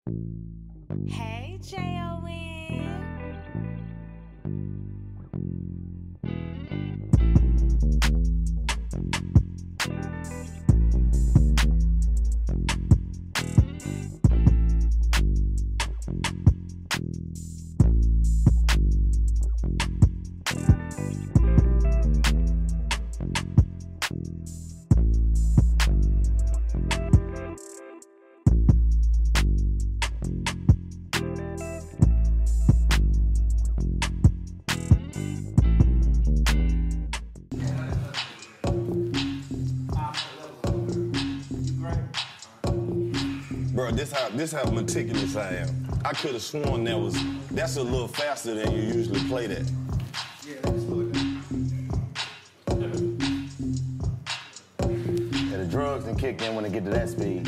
Hey, J-O-N. Bro, this how meticulous I am. I could have sworn that's a little faster than you usually play that. Yeah, let me slow it down. Yeah, the drugs can kick in when they get to that speed.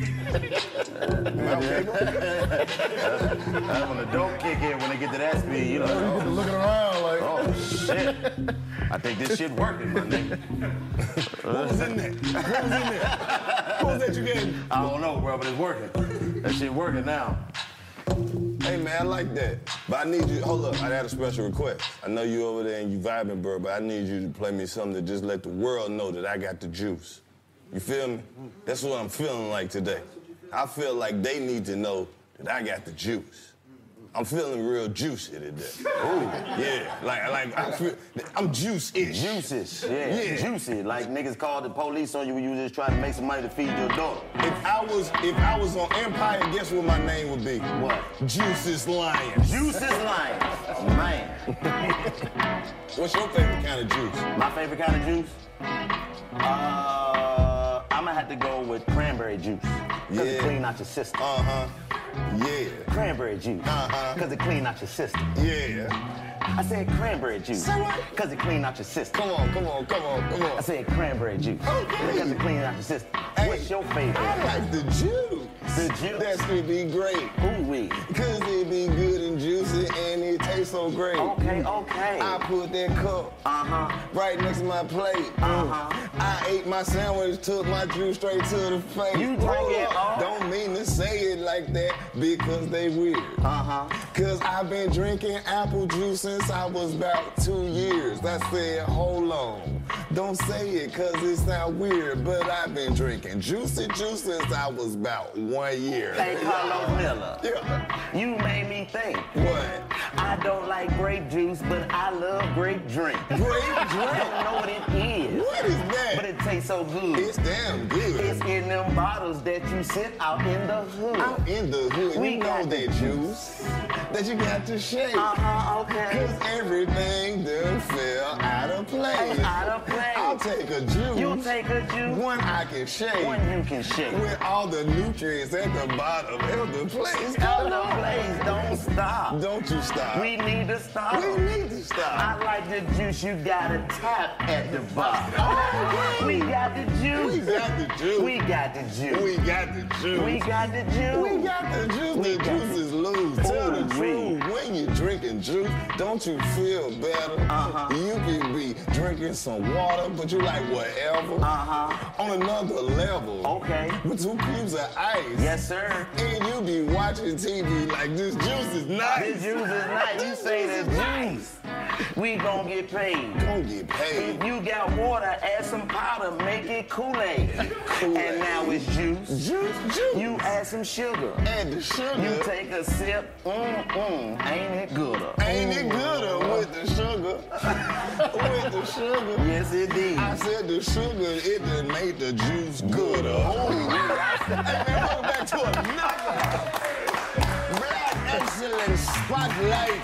That's when the dope kick in when they get to that speed. You know, You get to looking around like, oh shit. I think this shit working, my nigga. What was in there? What was that you gave me? I don't know, bro, but it's working. That shit working now. Hey, man, I like that. But I need you, hold up, I got a special request. I know you over there and you vibing, bro, but I need you to play me something to just let the world know that I got the juice. You feel me? That's what I'm feeling like today. I feel like they need to know that I got the juice. I'm feeling real juicy today. Ooh, yeah, like I feel, I'm juice-ish. Juices, yeah, juicy. Like niggas called the police on you when you just trying to make some money to feed your daughter. If I was on Empire, guess what my name would be? What? Juices Lions. Juices Lions. Man. What's your favorite kind of juice? My favorite kind of juice? I'm gonna have to go with cranberry juice. Cause it clean out your system. Yeah. Cranberry juice. Cause it clean out your system. Yeah. I said cranberry juice. Say what? Cause it clean out your system. Come on. I said cranberry juice. Okay. Because it clean out your system. Hey, What's your favorite? I like the juice. The juice? That's gonna be great. Ooh-wee. Cause it be good and juicy and it tastes so great. Okay. I put that cup right next to my plate. I ate my sandwich, took my juice straight to the face. You drink it all? Don't mean to say it like that because they weird. Cause I've been drinking apple juice since I was about 2 years. I said, hold on. Don't say it cause it sound weird, but I've been drinking juicy juice since I was about 1 year. Hey, Carlos Miller. Yeah. You made me think. What? I don't like grape juice, but I love grape drink. Grape I drink? don't know what it is. What is that? But it tastes so good. It's damn good. It's in them bottles that you sit out in the hood. Out in the hood, We you know got that juice that you got to shake. Okay. Cause everything done fell out of place. Out of place. I'll take a juice. You take a juice. One I can shake. One you can shake. With all the nutrients at the bottom of the place. Out of place. Don't stop. Don't you stop. We need to stop. We need to stop. I like the juice you gotta tap at the bottom. We got the juice. We got the juice. We got the juice. We got the juice. We got the juice. We got the juice. We The got juice is loose. Tell the Ooh-wee. truth. When you're drinking juice, don't you feel better? You can be drinking some water, but you like whatever. On another level. Okay. With 2 cubes of ice. Yes, sir. And you be watching TV like this juice is nice. This juice is nice. You say the juice. We gon' get paid. Don't get paid. If you got water, add some powder, make it Kool-Aid. And now it's juice. Juice. You add some sugar. Add the sugar. You take a sip. Ain't it gooder? Ain't it gooder with the sugar? With the sugar. Yes, it did. I said the sugar, it done made the juice gooder. Hey, man, welcome back to another Black Excellence Spotlight.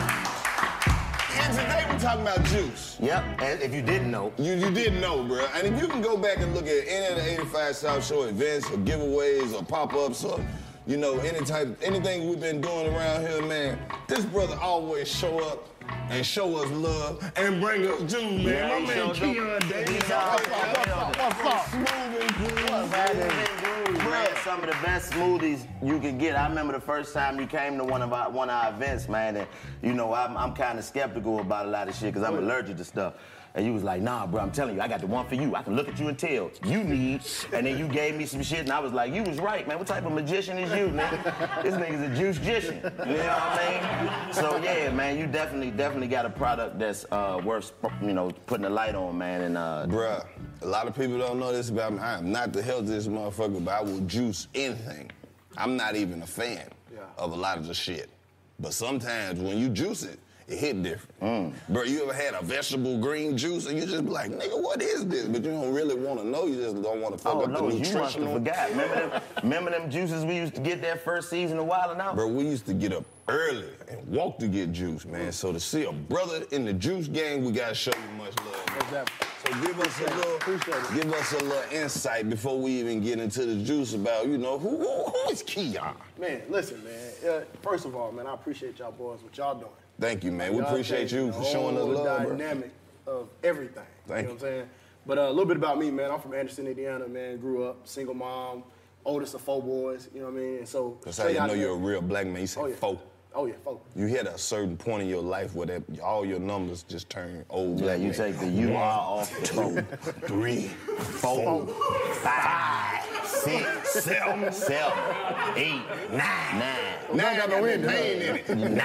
And today we're talking about juice. Yep, and if you didn't know. You didn't know, bro. And if you can go back and look at any of the 85 South Show events or giveaways or pop-ups or, you know, anything we've been doing around here, man, this brother always show up and show us love and bring us juice, man. Yeah, My he man showed Keon up. Davis. What's up? Smooth and cool. man, some of the best smoothies you can get. I remember the first time you came to one of our events, man, and you know, I'm kind of skeptical about a lot of shit because I'm allergic to stuff. And you was like, nah, bro, I'm telling you, I got the one for you. I can look at you and tell you need. And then you gave me some shit, and I was like, you was right, man. What type of magician is you, man? This nigga's a juice-gician. You know what I mean? So yeah, man, you definitely got a product that's worth, you know, putting a light on, man. And bruh, a lot of people don't know this about me. I am not the healthiest motherfucker, but I will juice anything. I'm not even a fan of a lot of the shit. But sometimes when you juice it, it hit different. Bro, you ever had a vegetable green juice and you just be like, nigga, what is this? But you don't really want to know. You just don't want to fuck up the nutritional. You must have forgot. Remember them juices we used to get that first season of Wildin' Out? Bro, we used to get up early and walk to get juice, man. So to see a brother in the juice game, we got to show you much love. Exactly. So give us a little insight before we even get into the juice about, you know, who is Keon? Man, listen, man. First of all, man, I appreciate y'all boys, what y'all doing. Thank you, man. We appreciate you for showing us love, bro. Dynamic of everything. Thank you. Know what I'm saying? But a little bit about me, man. I'm from Anderson, Indiana, man. Grew up, single mom, oldest of 4 boys, you know what I mean? And so that's how you know you're a real black man. You say 4. Oh, yeah, 4. You hit a certain point in your life where all your numbers just turn old black you man. take the UR off the 2, 3, 4, 5, 6, 7, 8, 9. Now I got no pain in it. 9,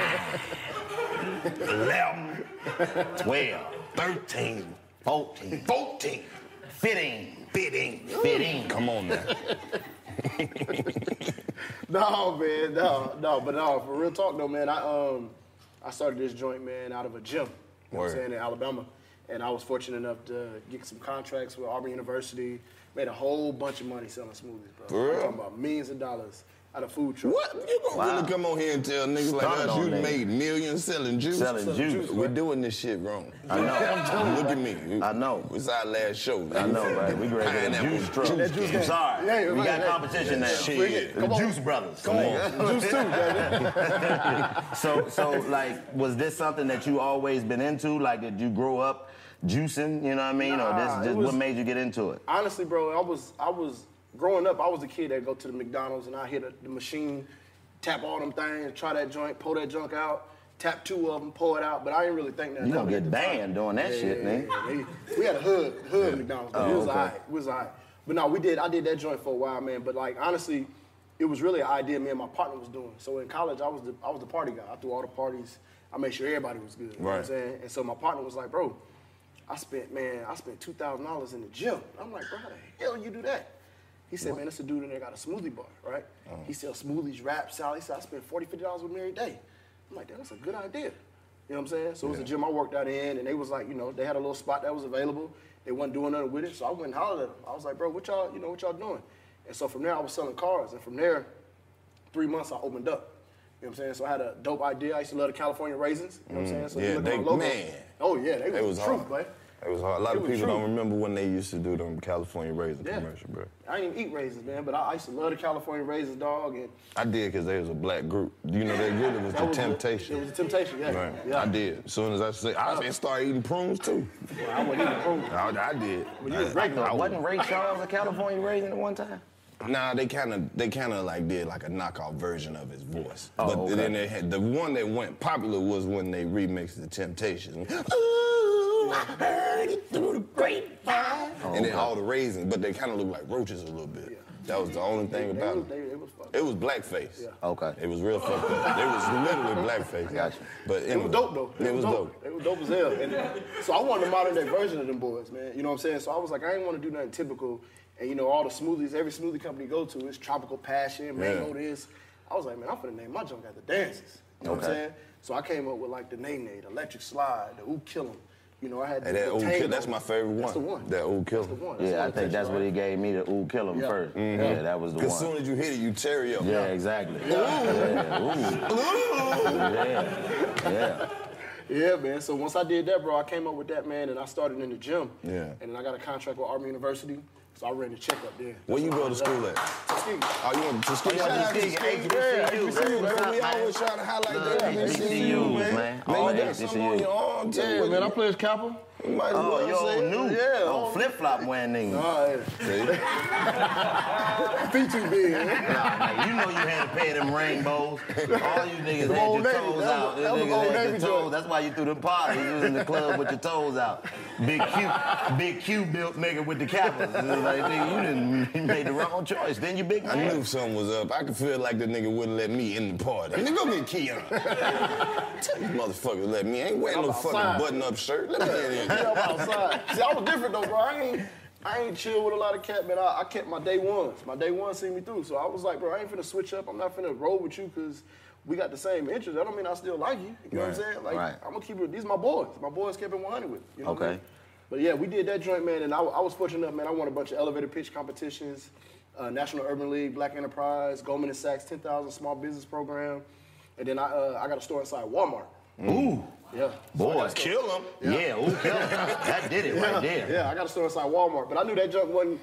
11, 12, 13, 14, 15. Come on now. No, man, no, but for real talk though, man, I started this joint, man, out of a gym, you know what I'm saying, in Alabama. And I was fortunate enough to get some contracts with Auburn University, made a whole bunch of money selling smoothies, bro. For real? I'm talking about millions of dollars out of food trucks. What? You gonna really come on here and tell niggas like us you made millions selling juice? Selling juice. We're doing this shit wrong. I know. Look at me. I know. It's our last show. I know, right? We ready to juice truck. I'm sorry. Yeah, we got right. competition now. Shit. The Juice Brothers. Come on. Juice too, baby. So, like, was this something that you always been into? Like, did you grow up juicing, you know what I mean? Or what made you get into it? Honestly, bro, I was growing up, I was the kid that go to the McDonald's and I hit the machine, tap all them things, try that joint, pull that junk out, tap 2 of them, pull it out, but I didn't really think that. You gonna get banned doing that shit, man. Yeah. We had a hood McDonald's, but it was all right. It was all right. But no, I did that joint for a while, man. But like, honestly, it was really an idea me and my partner was doing. So in college, I was the party guy. I threw all the parties. I made sure everybody was good. You know what I'm saying? And so my partner was like, bro, I spent $2,000 in the gym. I'm like, bro, how the hell you do that? He said, man, it's a dude in there got a smoothie bar, right? He sells smoothies, wraps, salad. He said, I spend $40, $50 with me every day. I'm like, damn, that's a good idea. You know what I'm saying? So it was a gym I worked out in, and they was like, you know, they had a little spot that was available. They wasn't doing nothing with it, so I went and hollered at them. I was like, bro, what y'all doing? And so from there, I was selling cars, and from there, 3 months, I opened up. You know what I'm saying? So I had a dope idea. I used to love the California raisins. You know what I'm saying? So you look at the logo. Man. Oh, yeah, they was the truth, boy. It was hard. A lot of people don't remember when they used to do them California raisin commercial, bro. I didn't even eat raisins, man, but I used to love the California raisins, dog. And I did because they was a black group. You know, that group was the Temptation. It was the Temptation, yeah. Right. Yeah. I did. As soon as I said, I started eating prunes too. Well, I wasn't eating prunes. I did. Well, you was regular. Wasn't Ray Charles a California raisin at one time? Nah, they kind of like did like a knockoff version of his voice. Oh, but okay. then they had the one that went popular was when they remixed the Temptation. Ooh, I heard it through the grapevine. And then all the raisins, but they kind of look like roaches a little bit. Yeah. That was the only thing about it. It was blackface. Yeah. Okay. It was real fucked up. It was literally blackface. Gotcha. But it was dope though. It was dope. It was dope as hell. And so I wanted a modern day version of them boys, man. You know what I'm saying? So I was like, I didn't want to do nothing typical. And you know, all the smoothies, every smoothie company you go to is Tropical Passion, Mango this. I was like, man, I'm finna name my junk after dances. You know what I'm saying? So I came up with like the Nay Nay, the Electric Slide, the Ooh Kill 'em. You know, I had that Ooh Kill, that's my favorite one. That's the one. That Ooh Kill 'em. That's the one. Yeah, I think that's what he gave me, the Ooh Kill 'em first. Mm-hmm. Yeah, that was the one. Because as soon as you hit it, you tear it up. Yeah, exactly. Yeah, man. So once I did that, bro, I came up with that, man, and I started in the gym. Yeah. And then I got a contract with Auburn University, so I ran the checkup there. Where you go to school at? Tuskegee. Oh, you went to Tuskegee? HBCU. We always try to highlight that. HBCUs, man. Man, you got something on your arm, too. Yeah, man, I pledged Kappa. You might as Oh, well you say old it. new. Yeah. Oh, flip-flop wearing niggas. Feet too big. Nah, man, you know you had to pay them rainbows. All you niggas had Old your Navy. toes That out. was Them Old niggas had Navy your joint. toes. That's why you threw the party. You was in the club with your toes out. Big Q built nigga with the Kappas. It was like, nigga, you made the wrong choice. Then you big I man. knew something was up. I could feel like the nigga wouldn't let me in the party. Nigga, go get Keon. Tell these motherfuckers let me. I ain't wearing no I'm fucking outside. button-up shirt. Let me in here. Yeah, I'm outside. See, I was different though, bro. I ain't chill with a lot of cat, man. I kept my day ones. My day ones see me through. So I was like, bro, I ain't finna switch up. I'm not finna roll with you because we got the same interests. That don't mean I still like you. You know what I'm saying? Like, right. I'm gonna keep it. These my boys. My boys kept it 100 with me. You know what I Okay. mean? But yeah, we did that joint, man, and I was fortunate enough, man. I won a bunch of elevator pitch competitions, National Urban League, Black Enterprise, Goldman Sachs 10,000 Small Business Program, and then I got a store inside Walmart. Ooh. Yeah. Boy. Kill him. Yeah, ooh, kill him. That did it right there. Yeah, I got a store inside Walmart, but I knew that junk wasn't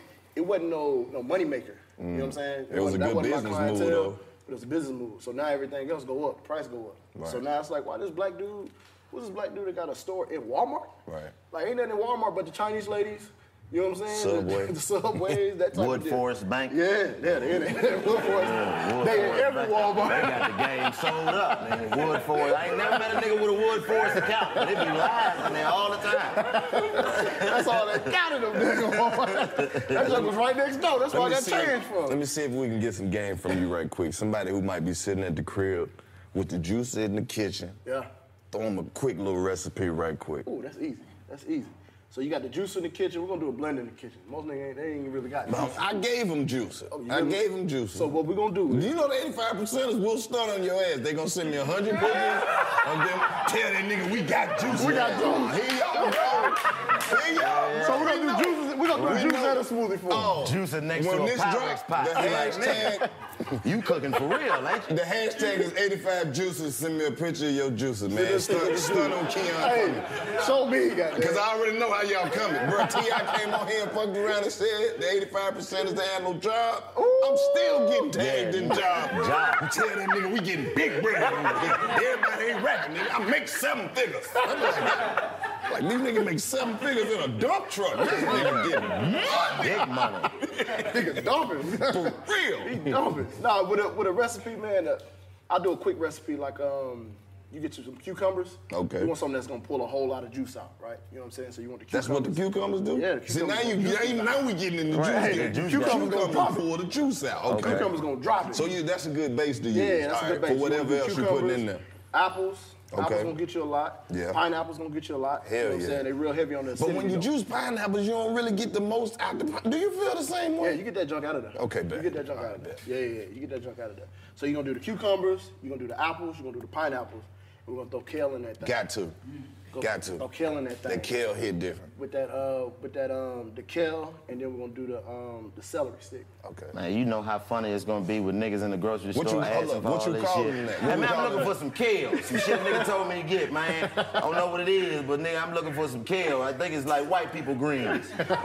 no money maker. You know what I'm saying? It was a good wasn't my business clientele, move, though. But it was a business move. So now everything else go up, price go up. Right. So now it's like, why this black dude? Who's this black dude that got a store in Walmart? Right. Like ain't nothing in Walmart but the Chinese ladies. You know what I'm saying? Subway. The Subways, that type Wood of deal. Forest Bank. Yeah, they in it. Wood Forest. Wood They in Forest every Bank. Walmart. They got the game sold up, man. Wood Forest. I ain't never met a nigga with a Wood Forest account, but they be live in there all the time. That's all they got in them niggas Walmart. That junk was right next door. That's where I got changed from. Let me see if we can get some game from you right quick. Somebody who might be sitting at the crib with the juice in the kitchen. Yeah. Throw them a quick little recipe right quick. Ooh, that's easy. That's easy. So you got the juice in the kitchen. We're gonna do a blend in the kitchen. Most niggas ain't really got juice. I gave him juice. Oh, you I really? gave him juice. So what we gonna do is You know the 85%ers will start on your ass. They gonna send me 100 pictures and then tell that nigga we got juice. We got juice. Here y'all go. Here y'all go. So we're gonna do juice. We're gonna do We juice know. and a smoothie for him. Oh, Juicing next when to a this Pyrex drop, pot. the You like, hashtag, You cooking for real, ain't you? the hashtag is 85 juices. Send me a picture of your juices, man. Stun on Keon for me. Hey, show me, goddamn. Because I already know how y'all coming. Bro, T.I. came on here and fucked around and said the 85%ers they had no job. I'm still getting tagged in job. Job. You tell that nigga we getting big bread. Everybody ain't rapping, nigga. I make 7 figures. I'm like these niggas make 7 figures in a dump truck. This nigga getting money. Big money. Nigga dumping. For real. Dumping. Nah, with a recipe, man, I'll do a quick recipe like you get you some cucumbers. Okay. You want something that's gonna pull a whole lot of juice out, right? You know what I'm saying? So you want the That's cucumbers. what the cucumbers do? Yeah, the See, now cucumbers we getting in the Right, juice. the game. juice Cucumbers gonna pop it. pull the juice out. Okay. Cucumbers gonna drop it. So that's a good base to use. Yeah, that's All a right, good base. for You wanna whatever do else you're putting in there. cucumbers, Apples. Okay. Apples gonna get you a lot. Yeah. Pineapples gonna get you a lot. Hell you know what yeah. I'm saying? They real heavy on the But when acidity, you though. juice pineapples, you don't really get the most out the Do you feel the same way? Yeah, you get that junk out of there. Okay, bet. You get that junk out of there. Yeah, you get that junk out of there. So you're gonna do the cucumbers, you're gonna do the apples, you're gonna do the pineapples, and we're gonna throw kale in that thing. Got to. Got to. Throw kale in that thing. That kale hit different. With the kale, and then we're gonna do the celery stick. Okay. Man, you know how funny it's gonna be with niggas in the grocery What store you- hold asking up, for what all you this calling shit. that? Hey, What you man, I'm calling looking that? for some kale. Some shit nigga told me to get, man. I don't know what it is, but nigga, I'm looking for some kale. I think it's like white people greens.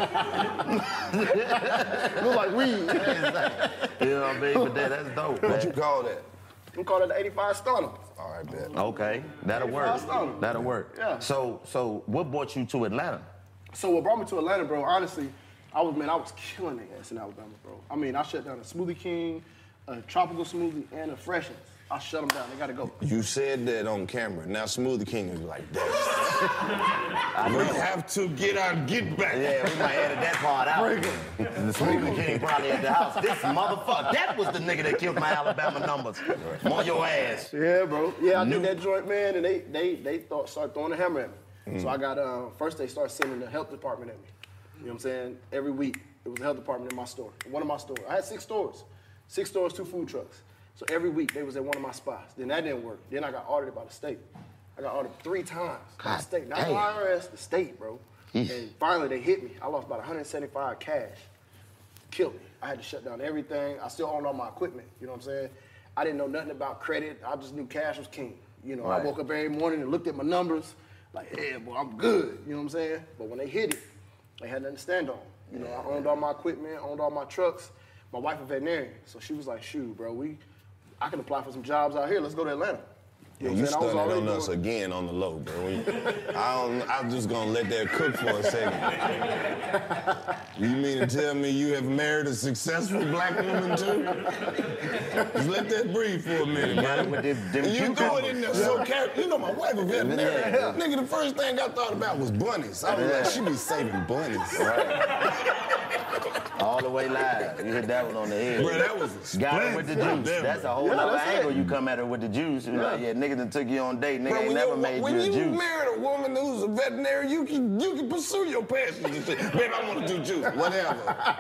Look like weed. You know what I mean? But that's dope, What you man. call that? We call it the 85 stunner. All right, bet. Okay, that'll work. $85. That'll work. Yeah. So what brought you to Atlanta? So what brought me to Atlanta, bro, honestly, I was killing their ass in Alabama, bro. I mean, I shut down a Smoothie King, a Tropical Smoothie, and a Freshens. I shut them down. They gotta go. You said that on camera. Now Smoothie King is like that. We have to get back. Yeah, we might edit that part out. The Smoothie King probably at the house. This motherfucker, that was the nigga that killed my Alabama numbers. I'm on your ass. Yeah, bro. Yeah, I New- did that joint, man, and they started throwing a hammer at me. So I got first they started sending the health department at me. You know what I'm saying? Every week it was the health department in my store, one of my stores. I had 6 stores, 2 food trucks. So every week they was at one of my spots. Then that didn't work. Then I got audited by the state. I got audited 3 times by the God state, not the damn. IRS, the state, bro. And finally they hit me. I lost about 175 cash. Killed me. I had to shut down everything. I still owned all my equipment. You know what I'm saying? I didn't know nothing about credit. I just knew cash was king. You know, Right. I woke up every morning and looked at my numbers, like, yeah, boy, I'm good. You know what I'm saying? But when they hit it, they had nothing to stand on. You know, I owned all my equipment, owned all my trucks. My wife a veterinarian, so she was like, shoot, bro, I can apply for some jobs out here. Let's go to Atlanta. Yeah, you stunned on us again on the low, bro. I'm just gonna let that cook for a second. You mean to tell me you have married a successful black woman too? Just let that breathe for a minute, man. You threw it in there so careful. You know my wife a veterinarian. Nigga, the first thing I thought about was bunnies. I was like, she be saving bunnies. Right. All the way live. You hit that one on the head. Bro, that was a got her with the juice. That's a whole other angle. You come at her with the juice. You're like, yeah, nigga done took you on a date. Nigga ain't never made you a juice. When you married a woman who's a veterinarian, you can pursue your passions and say, baby, I want to do juice. Whatever.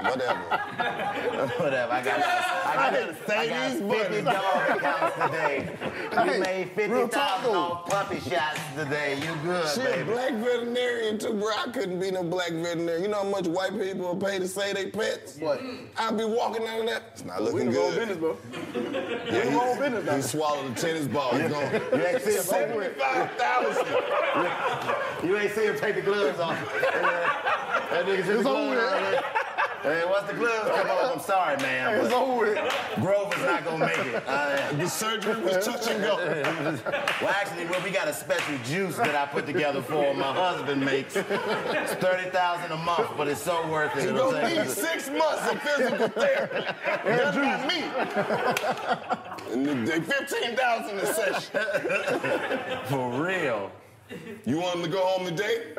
I got 50 dog accounts today. You made 50,000 off puppy shots today. You good, She baby. a black veterinarian too, bro. I couldn't be no black veterinarian. You know how much white people will pay to say they pets? What? I'd be walking out of that. It's not looking We good. business, bro. He swallowed a tennis ball. He's going. You ain't see him 75,000. You ain't see him take the gloves off. That nigga took the gloves off. Hey, once the gloves come off, I'm sorry, man. It's over with. Grover's not gonna make it. The surgery was touch and go. Well, actually, we got a special juice that I put together for him. My husband makes. It's $30,000 a month, but it's so worth it. You're gonna need 6 months of physical therapy. That's not me. And they 15,000 a session. For real. You want him to go home today?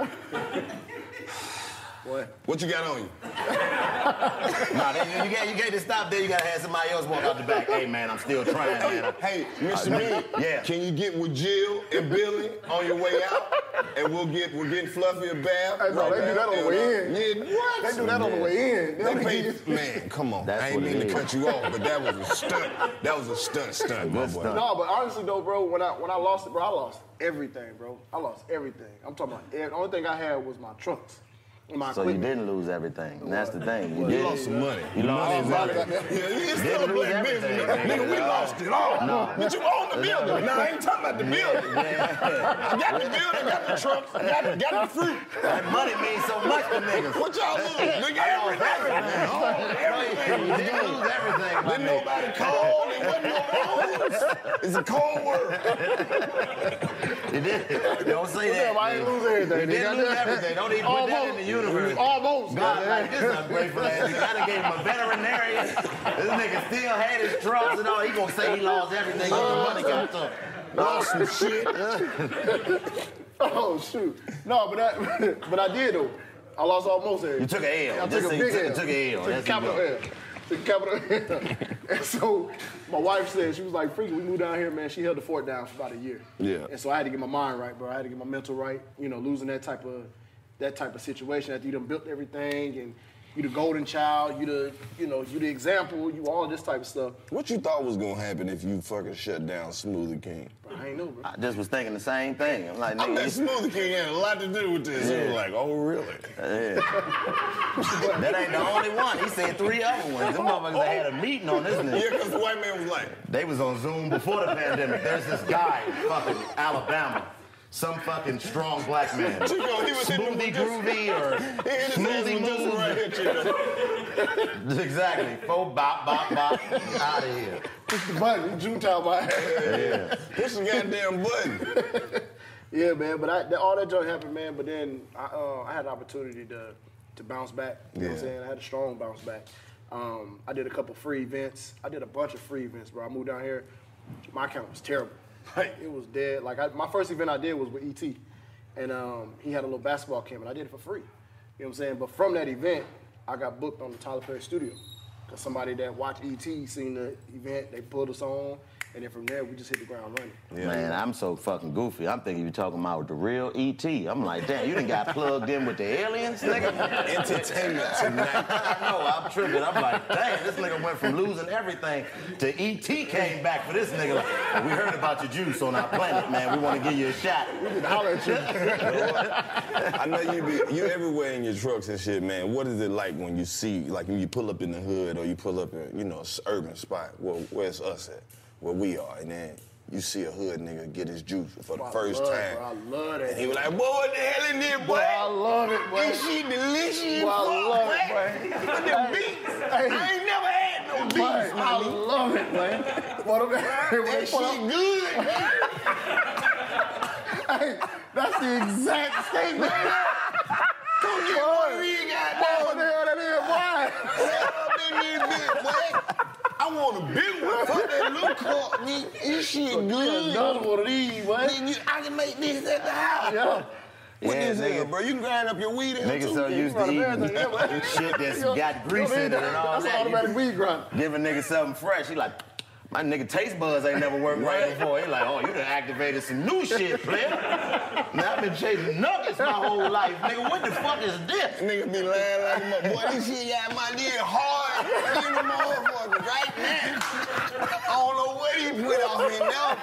What you got on you? Nah, you can't just stop there. You gotta have somebody else walk out the back. Hey, man, I'm still trying, man. Hey, Mr. B, yeah. Can you get with Jill and Billy on your way out? And we're getting Fluffy a bath. Hey, no, they do that on the way in. Yeah, what? They do that on the way in. Man, come on. That's I ain't mean to cut you off, but that was a stunt. That was a stunt, my boy. No, but honestly though, bro, when I lost it, bro, I lost everything, bro. I lost everything. I'm talking about the only thing I had was my trunks. So you didn't lose everything. And that's the thing. You lost some money. You lost money. Yeah, it's still a black business. Nigga, we lost it all. No. But you own the building. Nah, I ain't talking about the building. I got the building, got the trucks, got the fruit. That money means so much to niggas. What y'all lose? Nigga, everything. Everything. You didn't lose everything. Didn't nobody call. It wasn't no rules. It's a cold word. You did. Don't say that. I ain't lose everything. You didn't lose everything. Don't even put that in the universe. Almost. God, like, this is ungrateful ass nigga. I done gave him a veterinarian. This nigga still had his trucks and all. He gonna say he lost everything. The money got took. Lost some shit. Oh shoot. No, but I did though. I lost almost everything. You took an L. I took a big L. Took an L. Took a capital L. Took a capital L. And so my wife said, she was like, Freaky, we moved down here, man. She held the fort down for about a year. Yeah. And so I had to get my mind right, bro. I had to get my mental right. You know, losing that type of situation after you done built everything and you the golden child, you the example, you all this type of stuff. What you thought was gonna happen if you fucking shut down Smoothie King? I ain't know, bro. I just was thinking the same thing. I'm like, I bet nigga, Smoothie King had a lot to do with this. He was like, oh, really? that ain't the only one. He said 3 other ones. Them motherfuckers that had a meeting on this nigga. Yeah, because the white man was like, They was on Zoom before the pandemic. There's this guy in fucking Alabama. Some fucking strong black man. Chico, he was Smoothie Groovy or Smoothie Move. right here, Chico. Exactly. Bop, bop, bop. Out of here. Push the button, June time my ass. Yeah. Push the goddamn button. Yeah, man, but all that joint happened, man, but then I had the opportunity to bounce back. You know what I'm saying? I had a strong bounce back. I did a couple free events. I did a bunch of free events, bro. I moved down here. My account was terrible. Like, it was dead. Like, my first event I did was with E.T. And he had a little basketball camp, and I did it for free. You know what I'm saying? But from that event, I got booked on the Tyler Perry studio. Because somebody that watched E.T. seen the event, they pulled us on, and then from there, we just hit the ground running. Yeah. Man, I'm so fucking goofy. I'm thinking you talking about the real E.T. I'm like, damn, you done got plugged in with the aliens, nigga? Entertainment tonight. I know, I'm tripping. I'm like, damn, this nigga went from losing everything to E.T. came back for this nigga. Like, we heard about your juice on our planet, man. We want to give you a shot. We can holler at you. I know you everywhere in your trucks and shit, man. What is it like when you see, like when you pull up in the hood or you pull up in, an urban spot, where's us at, where we are, and then you see a hood nigga get his juice for the first time. Bro, I love that. And he was like, boy, what the hell in there, boy? Boy, I love it, boy. This shit delicious, Boy, I love boy. it, boy. With them beats. I ain't never had no beast, I man. love it, man. That shit good. Hey, that's the exact statement. Come get one we got What the hell that is, boy? I want a big one. Fuck that little cup, nigga. This shit good. Another one of these, boy. Nigga, I can make this at the house. Yeah. What Yeah, this nigga. here, bro? You can grind up your weed in here, Niggas too. so used to Everything, eating yeah, shit that's got grease in it and all That's an that. automatic weed grind. Give a nigga something fresh. He like, my nigga taste buds ain't never worked right before. He like, oh, you done activated some new shit, player. Now I've been chasing nuggets my whole life, nigga. What the fuck is this? Nigga be lying like a boy. This shit got my dick hard in the motherfucker right now. I don't know what he put off me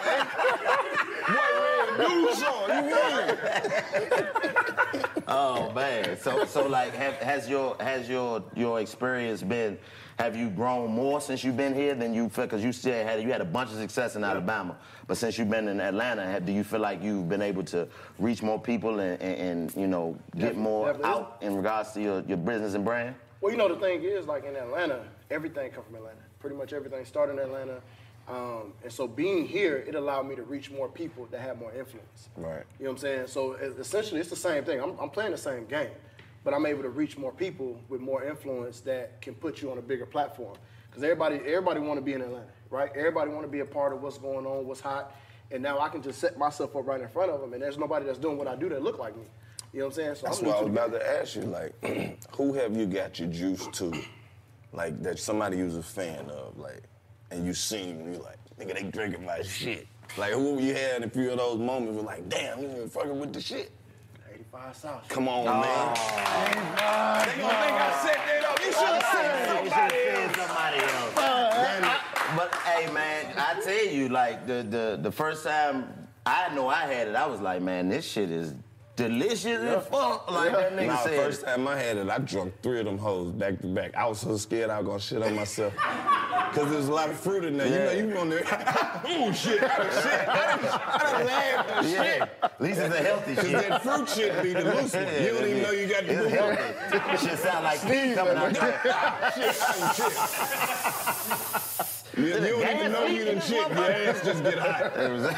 now, man. Boy, ready to do something. You mean? Oh man. So like, has your experience been? Have you grown more since you've been here than you feel? Because you had a bunch of success in Alabama, but since you've been in Atlanta, do you feel like you've been able to reach more people and you know get more out in regards to your business and brand? Well, you know, the thing is, like in Atlanta, everything comes from Atlanta. Pretty much everything started in Atlanta. And so being here, it allowed me to reach more people that have more influence. Right. You know what I'm saying? So essentially, it's the same thing. I'm playing the same game, but I'm able to reach more people with more influence that can put you on a bigger platform. Because everybody want to be in Atlanta, right? Everybody want to be a part of what's going on, what's hot. And now I can just set myself up right in front of them, and there's nobody that's doing what I do that look like me. You know what I'm saying? So That's I'm what I was new to about to ask you. Like, who have you got your juice to? Like, that somebody you was a fan of, like, and you seen them, you like, nigga, they drinking my shit. Like, who you had in a few of those moments were like, damn, you been fucking with the shit. 85 South. Come on, man. They gonna think I set that up. You should have said somebody else. But hey, man, I tell you, like the first time I know I had it, I was like, man, this shit is delicious as fuck. Like that nigga said. First time I had it, I drunk 3 of them hoes back to back. I was so scared I was gonna shit on myself. Cause there's a lot of fruit in there. Yeah. You know, you on there. Ooh, shit. I done laughed and shit. At least it's a healthy Cause shit. that fruit shit be the loose one. You don't even know you got the It's boo. healthy. Shit sound like pee coming out there. You don't even know you done shit. Your ass just get hot.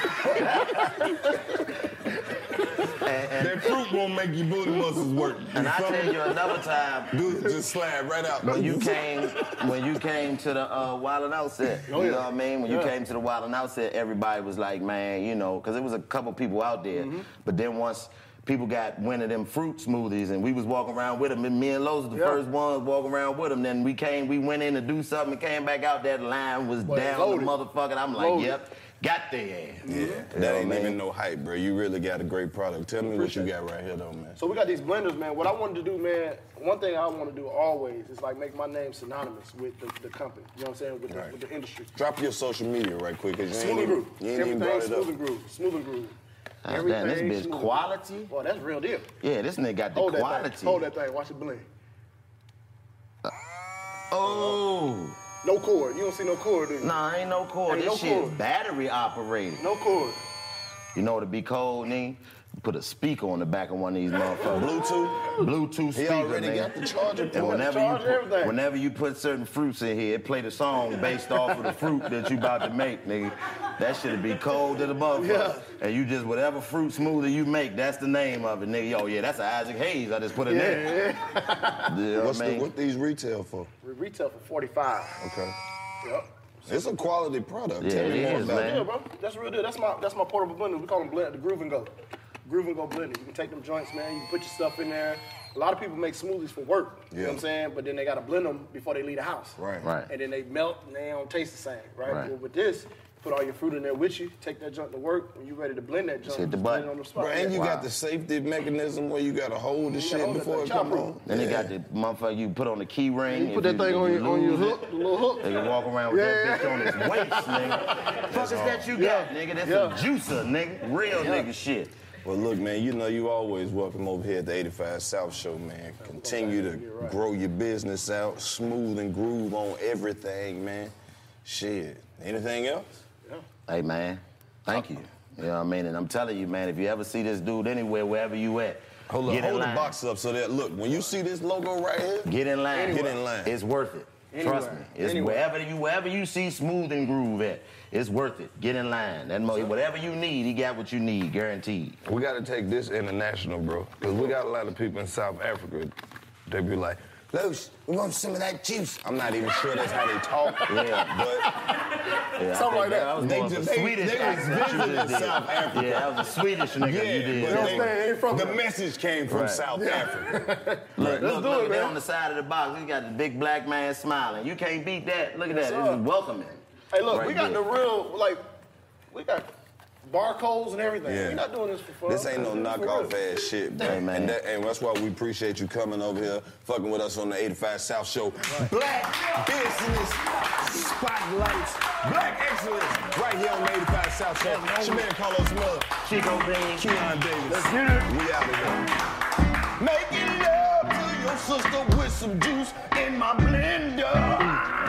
That fruit won't make your booty muscles work. And I tell you another time, Dude, just slide right out. when you came to the Wild 'N Out set, you know what I mean? When you came to the Wild 'N Out set, everybody was like, man, you know, because there was a couple people out there. But then once people got one of them fruit smoothies, and we was walking around with them, and me and Lowe's was the first ones walking around with them. Then we went in to do something, and came back out, that line was down loaded. the motherfucker. I'm like, Loaded. yep, got their ass. Yeah, that ain't even no hype, bro. You really got a great product. Tell me what you got right here, though, man. So we got these blenders, man. What I wanted to do, man, one thing I want to do always is like make my name synonymous with the company. You know what I'm saying? With the industry. Drop your social media right quick, cause you Smooth ain't and groove. even brought Everything it up. smooth and groove. Smooth and groove. Damn, this bitch smooth. quality? Boy, that's real deal. Yeah, this nigga got the Hold that quality. thing. Hold that thing. Watch it blend. Oh. No cord. You don't see no cord, do you? Nah, ain't no cord. Ain't This no shit cord. battery operated. No cord. You know what'd be cold, nigga? Put a speaker on the back of one of these motherfuckers. Bluetooth He speaker, already nigga. got the charger And port. whenever you put certain fruits in here, it play the song based off of the fruit that you about to make, nigga. That shit'll be cold to the motherfucker. Yeah. And you just, whatever fruit smoothie you make, that's the name of it, nigga. Oh yeah, that's an Isaac Hayes. I just put it there. Yeah. You know what I mean? What these retail for? We retail for 45. Okay. Yep. It's a quality product. Yeah, Tell me it more is, about man. Yeah, bro. That's real deal. That's my portable blender. We call them blend, the Groove and Go. Groove and Go blender. You can take them joints, man. You can put your stuff in there. A lot of people make smoothies for work. You know what I'm saying? But then they gotta blend them before they leave the house. Right. And then they melt and they don't taste the same, right? Right. Well, with this, put all your fruit in there with you. Take that junk to work. When you're ready to blend that junk, hit the just button. blend it on the spot. Bro, and you Wow. got the safety mechanism where you gotta hold the shit hold that before thing. it come Chop on. Then they got the motherfucker you put on the key ring. You put If that thing on your lose it, hook, the little hook. They can walk around with that bitch on his waist, nigga. Fuck is that you got, nigga? That's a juicer, nigga. Real nigga shit. Well, look, man, you know you always welcome over here at the 85 South Show, man. Continue to grow your business out, smooth and groove on everything, man. Shit. Anything else? Hey, man, thank you. You know what I mean? And I'm telling you, man, if you ever see this dude anywhere, wherever you at, Hold get in the line. box up so that, look, when you see this logo right here, Get in line. Get in line. It's worth it. Trust me. It's wherever you see Smooth and Groove at, it's worth it. Get in line. Whatever you need, he got what you need, guaranteed. We got to take this international, bro, because we got a lot of people in South Africa. They be like, Los, we want some of that juice. I'm not even sure that's how they talk. Yeah, something like that. Was Swedish. They was visiting South Africa. Yeah, that was a Swedish nigga you did. The message came from South Africa. Look, Let's do it, there man. on the side of the box. He got the big black man smiling. You can't beat that. Look at that. This is welcoming. Hey, look, Right we got there. the real, like, we got barcodes and everything. Yeah. We're not doing this for fun. This ain't no knockoff ass shit, bro. Hey, man. And that's why we appreciate you coming over here, fucking with us on the 85 South Show. Right. Black business spotlights, black excellence, right here on the 85 South Show. It's your man Carlos Miller, Chico Bean. Keon Davis. Let's get it. We out of here. Making love to your sister with some juice in my blender.